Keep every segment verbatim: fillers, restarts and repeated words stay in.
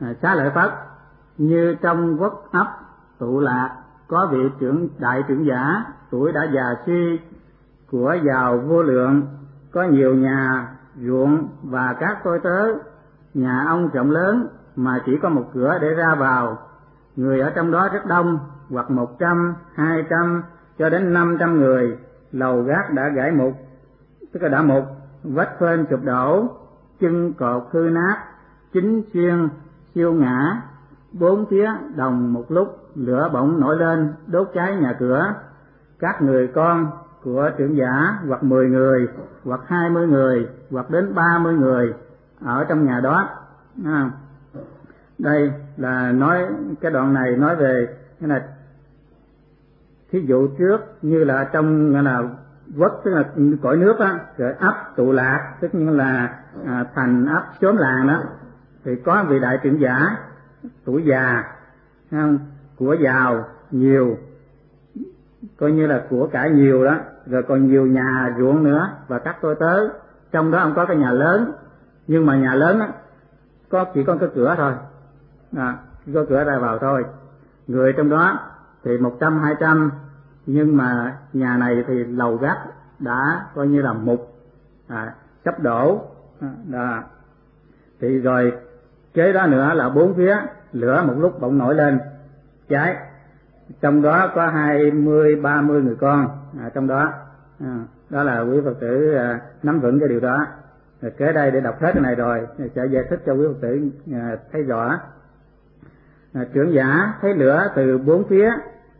À, Xá lợi Phất, như trong quốc ấp Tụ Lạc có vị trưởng đại trưởng giả tuổi đã già suy, của giàu vô lượng, có nhiều nhà ruộng và các tôi tớ. Nhà ông rộng lớn mà chỉ có một cửa để ra vào. Người ở trong đó rất đông, hoặc một trăm, hai trăm cho đến năm trăm người. Lầu gác đã gãy mục, tức là đã mục, vách phên sụp đổ, chân cột hư nát, chính xuyên siêu ngã. Bốn phía đồng một lúc, lửa bỗng nổi lên đốt cháy nhà cửa. Các người con của trưởng giả hoặc mười người, hoặc hai mươi người, hoặc đến ba mươi người ở trong nhà đó. À, đây là nói cái đoạn này nói về cái là thí dụ trước như là trong gọi là quốc, tức là cõi nước á, rồi ấp Tụ Lạc tức như là à, thành ấp xóm làng đó, thì có vị đại trưởng giả tuổi già, không, của giàu nhiều, coi như là của cải nhiều đó, rồi còn nhiều nhà ruộng nữa và các tôi tớ. Trong đó ông có cái nhà lớn, nhưng mà nhà lớn á có chỉ có cái cửa thôi, à, chỉ có cửa ra vào thôi. Người trong đó thì một trăm hai trăm, nhưng mà nhà này thì lầu gác đã coi như là mục, à, sắp đổ đó. Thì rồi kế đó nữa là bốn phía lửa một lúc bỗng nổi lên cháy. Trong đó có hai mươi ba mươi người con à, trong đó à, đó là quý Phật tử à, nắm vững cái điều đó. Rồi kế đây để đọc hết cái này rồi sẽ giải thích cho quý Phật tử à, thấy rõ. À, trưởng giả thấy lửa từ bốn phía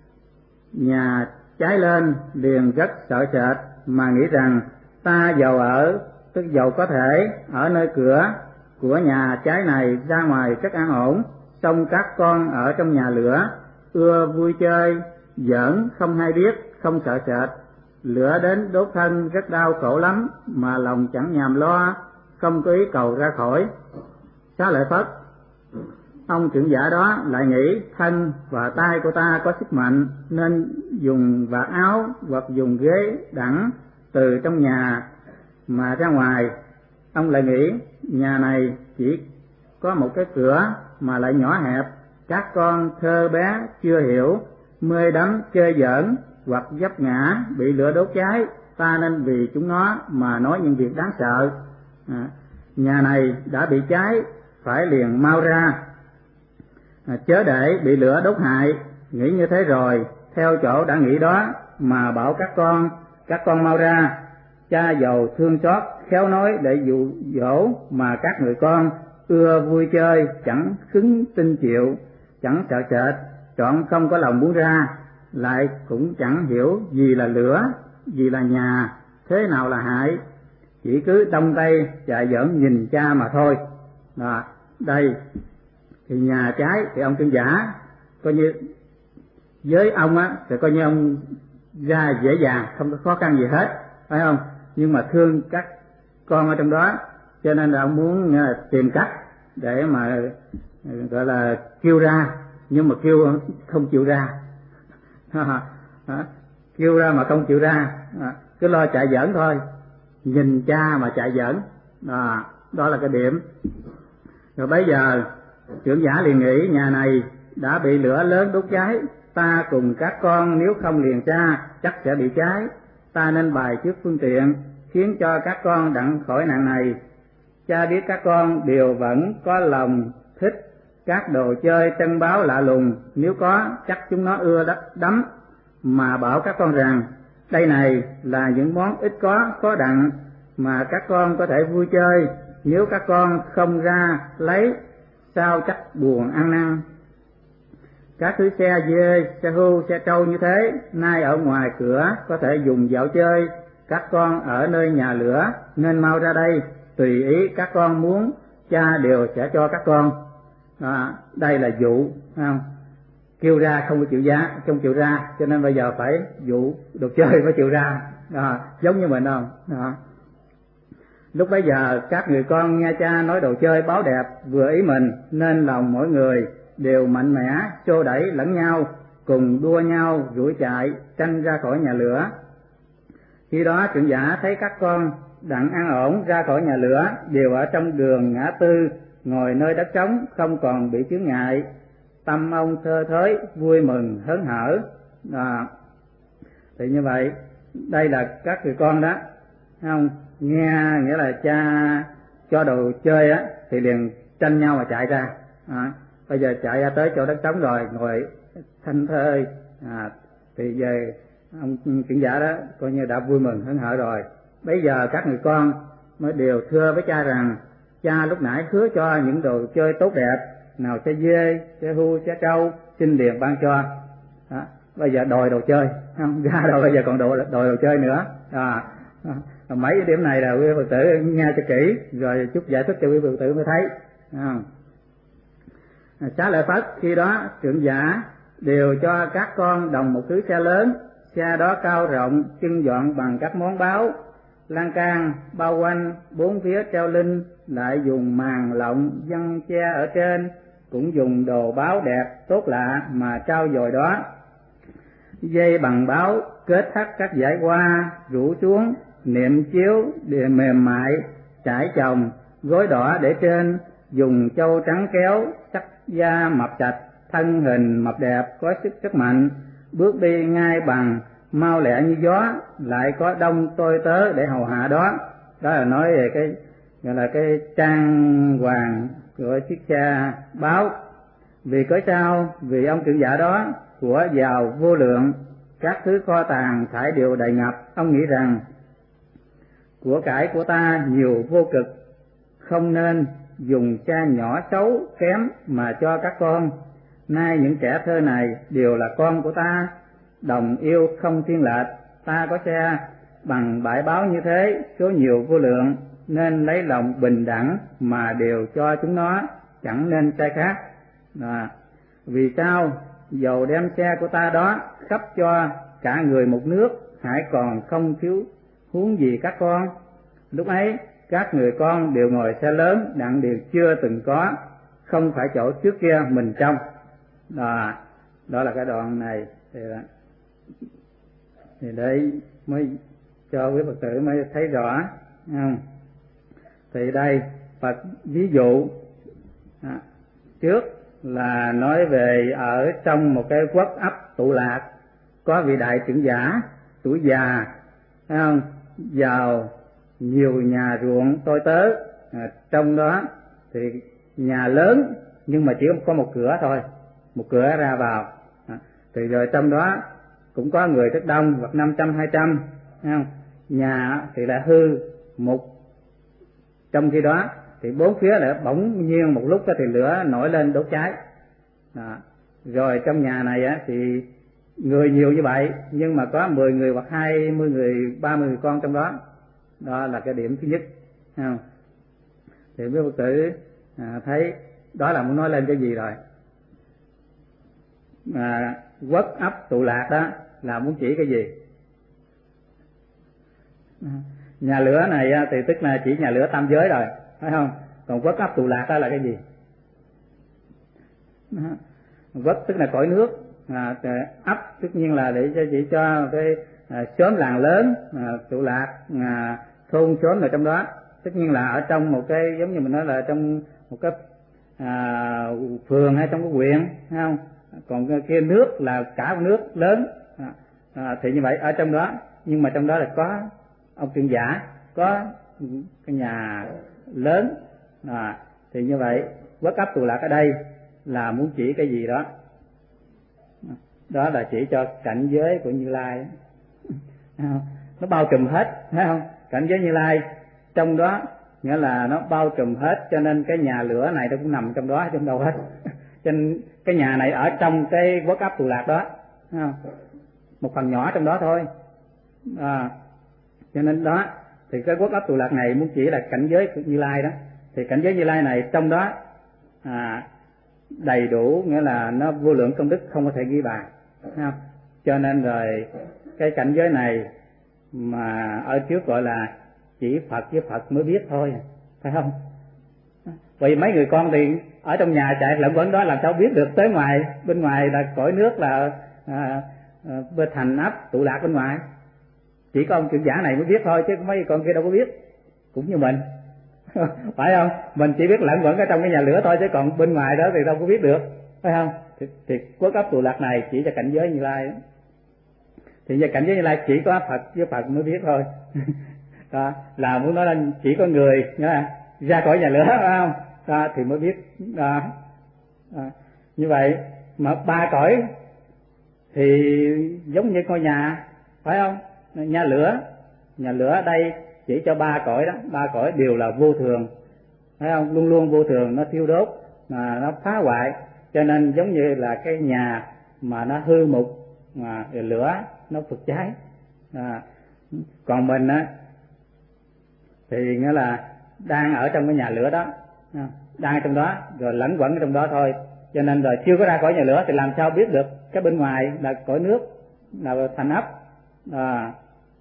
nhà cháy lên liền rất sợ sệt, mà nghĩ rằng ta giàu ở, tức giàu có thể ở nơi cửa của nhà cháy này ra ngoài rất an ổn, xong các con ở trong nhà lửa ưa vui chơi giỡn không hay biết, không sợ sệt. Lửa đến đốt thân rất đau khổ lắm, mà lòng chẳng nhàm lo, không có ý cầu ra khỏi. Xá lợi Phất, ông trưởng giả đó lại nghĩ thân và tay của ta có sức mạnh, nên dùng vạt áo hoặc dùng ghế đẳng từ trong nhà mà ra ngoài. Ông lại nghĩ nhà này chỉ có một cái cửa mà lại nhỏ hẹp, các con thơ bé chưa hiểu, mê đắm chơi giỡn hoặc vấp ngã bị lửa đốt cháy, ta nên vì chúng nó mà nói những việc đáng sợ. À, nhà này đã bị cháy, phải liền mau ra, à, chớ để bị lửa đốt hại. Nghĩ như thế rồi, theo chỗ đã nghĩ đó mà bảo các con, các con mau ra. Cha giàu thương xót, khéo nói để dụ dỗ, mà các người con ưa vui chơi, chẳng khứng tin chịu, chẳng sợ sệt, chọn không có lòng muốn ra, lại cũng chẳng hiểu gì là lửa, gì là nhà, thế nào là hại, chỉ cứ đông tay chạy giỡn nhìn cha mà thôi. Đó, đây thì nhà cháy thì ông trưởng giả coi như với ông á thì coi như ông ra dễ dàng, không có khó khăn gì hết, phải không? Nhưng mà thương các con ở trong đó, cho nên là ông muốn tìm cách để mà gọi là kêu ra, nhưng mà kêu không chịu ra. Kêu ra mà không chịu ra, cứ lo chạy giỡn thôi, nhìn cha mà chạy giỡn. Đó, đó là cái điểm. Rồi bây giờ trưởng giả liền nghĩ nhà này đã bị lửa lớn đốt cháy, ta cùng các con nếu không liền ra chắc sẽ bị cháy. Ta nên bài trước phương tiện khiến cho các con đặng khỏi nạn này. Cha biết các con đều vẫn có lòng thích các đồ chơi trân báu lạ lùng, nếu có chắc chúng nó ưa đất đắm, mà bảo các con rằng đây này là những món ít có có đặng mà các con có thể vui chơi, nếu các con không ra lấy sao chắc buồn ăn năn. Các thứ xe dê, xe hưu, xe trâu như thế nay ở ngoài cửa có thể dùng dạo chơi, các con ở nơi nhà lửa nên mau ra đây, tùy ý các con muốn, cha đều sẽ cho các con. À, đây là dụ, không? Kêu ra không có chịu giá, không chịu ra, cho nên bây giờ phải dụ đồ chơi phải chịu ra. À, giống như mình không? À. Lúc bấy giờ các người con nghe cha nói đồ chơi báo đẹp vừa ý mình, nên lòng mỗi người đều mạnh mẽ xô đẩy lẫn nhau, cùng đua nhau rủi chạy tranh ra khỏi nhà lửa. Khi đó trưởng giả thấy các con đặng an ổn ra khỏi nhà lửa, đều ở trong đường ngã tư ngồi nơi đất trống không còn bị chướng ngại, tâm ông thơ thới vui mừng hớn hở. À, thì như vậy đây là các người con đó, không nghe nghĩa là cha cho đồ chơi á thì liền tranh nhau mà chạy ra. À, bây giờ chạy ra tới chỗ đất trống rồi ngồi thanh thơi, à, thì về ông trưởng giả đó coi như đã vui mừng hớn hở rồi. Bây giờ các người con mới đều thưa với cha rằng cha lúc nãy hứa cho những đồ chơi tốt đẹp, nào xe dê, xe hưu, xe trâu, xin liền ban cho. Đó, bây giờ đòi đồ chơi, không ra đâu, bây giờ còn đồ đòi đồ chơi nữa. À, à, mấy cái điểm này là quý Phật tử nghe cho kỹ rồi chút giải thích cho quý Phật tử mới thấy. À, Xá Lợi Phất khi đó trưởng giả đều cho các con đồng một thứ xe lớn, xe đó cao rộng, trưng dọn bằng các món báu, lan can bao quanh, bốn phía treo linh, lại dùng màn lộng văng che ở trên, cũng dùng đồ báu đẹp tốt lạ mà trao dồi đó. Dây bằng báu kết thắt các dải hoa rủ xuống, niệm chiếu để mềm mại trải chồng, gối đỏ để trên, dùng châu trắng kéo, sắc da mập chạch, thân hình mập đẹp có sức rất mạnh, bước đi ngay bằng mau lẹ như gió, lại có đông tôi tớ để hầu hạ đó. Đó là nói về cái gọi là cái trang hoàng của chiếc xe báo. Vì cớ sao? Vì ông trưởng giả đó của giàu vô lượng, các thứ kho tàng thải đều đầy ngập. Ông nghĩ rằng của cải của ta nhiều vô cực, không nên dùng xe nhỏ xấu kém mà cho các con. Nay những trẻ thơ này đều là con của ta, đồng yêu không thiên lệch. Ta có xe bằng bãi báo như thế, số nhiều vô lượng, nên lấy lòng bình đẳng mà đều cho chúng nó, chẳng nên sai khác. À, vì sao? Dầu đem xe của ta đó khắp cho cả người một nước, hãy còn không thiếu huống gì các con. Lúc ấy các người con đều ngồi xe lớn đặng đều chưa từng có, không phải chỗ trước kia mình trong. Đó, đó là cái đoạn này thì, thì đấy mới cho quý Phật tử mới thấy rõ. Không? Thì đây Phật ví dụ à, trước là nói về ở trong một cái quốc ấp tụ lạc có vị đại trưởng giả tuổi già, thấy không, giàu nhiều nhà ruộng tôi tớ, à, trong đó thì nhà lớn nhưng mà chỉ có một cửa thôi, một cửa ra vào, à, thì rồi trong đó cũng có người rất đông, hoặc năm trăm hai trăm, không? Nhà thì lại hư một, trong khi đó thì bốn phía lại bỗng nhiên một lúc thì lửa nổi lên đốt cháy. Đó. Rồi trong nhà này á, thì người nhiều như vậy nhưng mà có mười người hoặc hai mươi người, ba mươi người con trong đó. Đó là cái điểm thứ nhất. Không? Thì quý Phật tử à, thấy đó là muốn nói lên cái gì rồi. À, quốc ấp tụ lạc đó là muốn chỉ cái gì? Nhà lửa này thì tức là chỉ nhà lửa tam giới rồi, phải không? Còn quốc ấp tụ lạc đó là cái gì? Quốc tức là cõi nước, à, ấp tất nhiên là để cho chỉ cho cái à, xóm làng lớn, à, tụ lạc à, thôn xóm ở trong đó, tất nhiên là ở trong một cái giống như mình nói là trong một cái à, phường hay trong cái huyện, phải không? Còn cái kia nước là cả một nước lớn, à, à, thì như vậy ở trong đó, nhưng mà trong đó là có ông trưởng giả, có cái nhà lớn, à, thì như vậy quốc ấp tụ lạc ở đây là muốn chỉ cái gì đó? Đó là chỉ cho cảnh giới của Như Lai, nó bao trùm hết, thấy không? Cảnh giới Như Lai trong đó nghĩa là nó bao trùm hết, cho nên cái nhà lửa này nó cũng nằm trong đó, trong đâu hết. Cho nên cái nhà này ở trong cái quốc ấp tụ lạc đó, thấy không? Một phần nhỏ trong đó thôi. À, cho nên đó thì cái quốc ấp tụ lạc này muốn chỉ là cảnh giới của Như Lai đó. Thì cảnh giới Như Lai này trong đó à, đầy đủ, nghĩa là nó vô lượng công đức không có thể ghi bàn, thấy không? Cho nên rồi cái cảnh giới này mà ở trước gọi là chỉ Phật với Phật mới biết thôi, phải không? Vì mấy người con thì ở trong nhà chạy lẫn quẩn đó làm sao biết được tới ngoài, bên ngoài là cõi nước, là à, à, bên thành ấp tụ lạc bên ngoài, chỉ có ông trưởng giả này mới biết thôi, chứ mấy con kia đâu có biết, cũng như mình. phải không? Mình chỉ biết lẫn quẩn ở trong cái nhà lửa thôi, chứ còn bên ngoài đó thì đâu có biết được, phải không? Thì, thì quốc ấp tụ lạc này chỉ cho cảnh giới Như Lai đó. Thì giờ cảnh giới Như Lai chỉ có Phật với Phật mới biết thôi. Đó, là muốn nói là chỉ có người đó, ra khỏi nhà lửa, phải không? Đó, thì mới biết. Đó. Đó. Như vậy mà ba cõi thì giống như ngôi nhà, phải không? Nhà lửa, nhà lửa ở đây chỉ cho ba cõi đó, ba cõi đều là vô thường, phải không? Luôn luôn vô thường, nó thiêu đốt mà nó phá hoại, cho nên giống như là cái nhà mà nó hư mục mà lửa nó phực cháy. À, còn mình á thì nghĩa là đang ở trong cái nhà lửa đó, đang ở trong đó rồi lẫn quẩn ở trong đó thôi, cho nên rồi chưa có ra khỏi nhà lửa thì làm sao biết được cái bên ngoài là cõi nước, là thành ấp. À,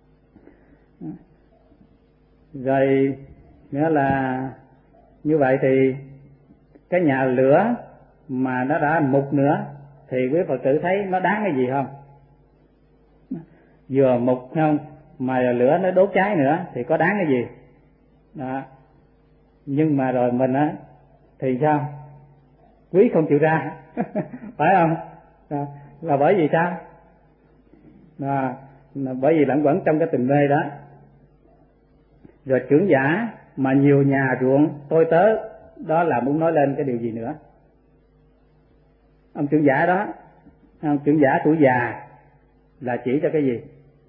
rồi nghĩa là như vậy thì cái nhà lửa mà nó đã mục nữa thì quý Phật tử thấy nó đáng cái gì không? Vừa mục không mà lửa nó đốt cháy nữa thì có đáng cái gì? Đó. Nhưng mà rồi mình á thì sao? Quý không chịu ra. Phải không? Đó. Là bởi vì sao? Đó. Là bởi vì lẫn quẩn trong cái tình mê đó. Rồi trưởng giả mà nhiều nhà ruộng tôi tớ, đó là muốn nói lên cái điều gì nữa? Ông trưởng giả đó, ông trưởng giả tuổi già là chỉ cho cái gì?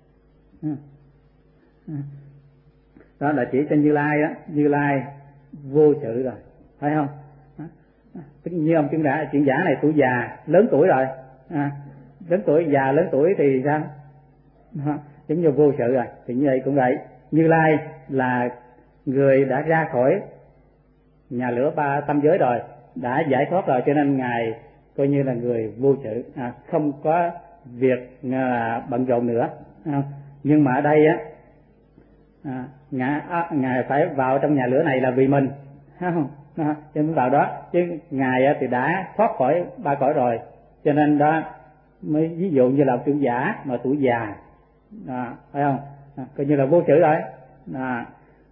Đó là chỉ cho Như Lai đó, Như Lai vô sự rồi, phải không? Tất nhiên ông trưởng giả, trưởng giả này tuổi già, lớn tuổi rồi, à, lớn tuổi, già lớn tuổi thì sao? Giống như vô sự rồi, thì như vậy cũng vậy. Như Lai là người đã ra khỏi nhà lửa ba tâm giới rồi, đã giải thoát rồi, cho nên ngài coi như là người vô sự, à, không có việc à, bận rộn nữa. À, nhưng mà ở đây á, à, ngài, à, ngài phải vào trong nhà lửa này là vì mình, không? À, cho nên vào đó, chứ ngài thì đã thoát khỏi ba cõi rồi, cho nên đó mới ví dụ như là trưởng giả mà tuổi già, à, phải không? À, coi như là vô sự rồi. À,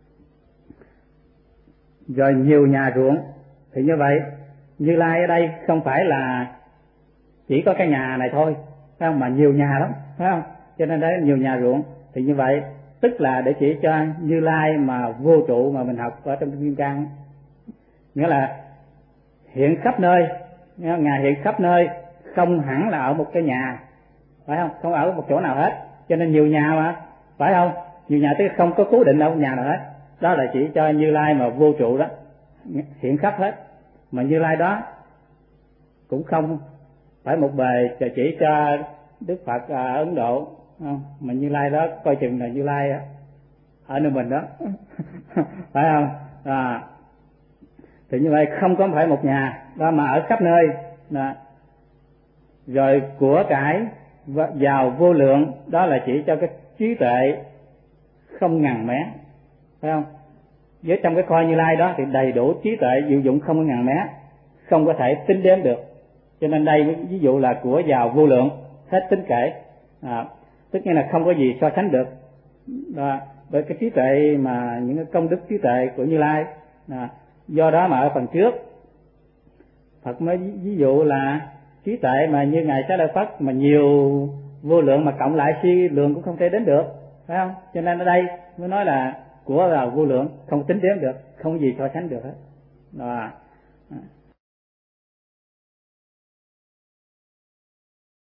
rồi nhiều nhà ruộng thì như vậy Như Lai ở đây không phải là chỉ có cái nhà này thôi, phải không? Mà nhiều nhà lắm, phải không? Cho nên đấy nhiều nhà ruộng thì như vậy tức là để chỉ cho Như Lai mà vô trụ mà mình học ở trong Kim Cang, nghĩa là hiện khắp nơi, ngài hiện khắp nơi, không hẳn là ở một cái nhà, phải không? Không ở một chỗ nào hết, cho nên nhiều nhà mà, phải không? Nhiều nhà tức không có cố định ở một nhà nào hết, đó là chỉ cho Như Lai mà vô trụ đó, hiện khắp hết. Mà Như Lai đó cũng không phải một bề chỉ cho Đức Phật ở Ấn Độ, không? Mà Như Lai đó coi chừng là Như Lai ở nơi mình đó. Phải không? À, thì như vậy không có phải một nhà đó mà ở khắp nơi đó. Rồi của cải giàu vô lượng, đó là chỉ cho cái trí tuệ không ngần mé, phải không? Với trong cái coi Như Lai đó thì đầy đủ trí tuệ diệu dụng không có ngần mé, không có thể tính đếm được, cho nên đây ví dụ là của giàu vô lượng hết tính kể, à, tức nghĩa là không có gì so sánh được đó, với cái trí tuệ mà những cái công đức trí tuệ của Như Lai. À, do đó mà ở phần trước Phật mới ví dụ là trí tuệ mà như ngài Xá Lợi Phất mà nhiều vô lượng mà cộng lại suy lượng cũng không thể đến được, phải không? Cho nên ở đây mới nói là của là vô lượng, không tính đếm được, không gì so sánh được hết. Đó.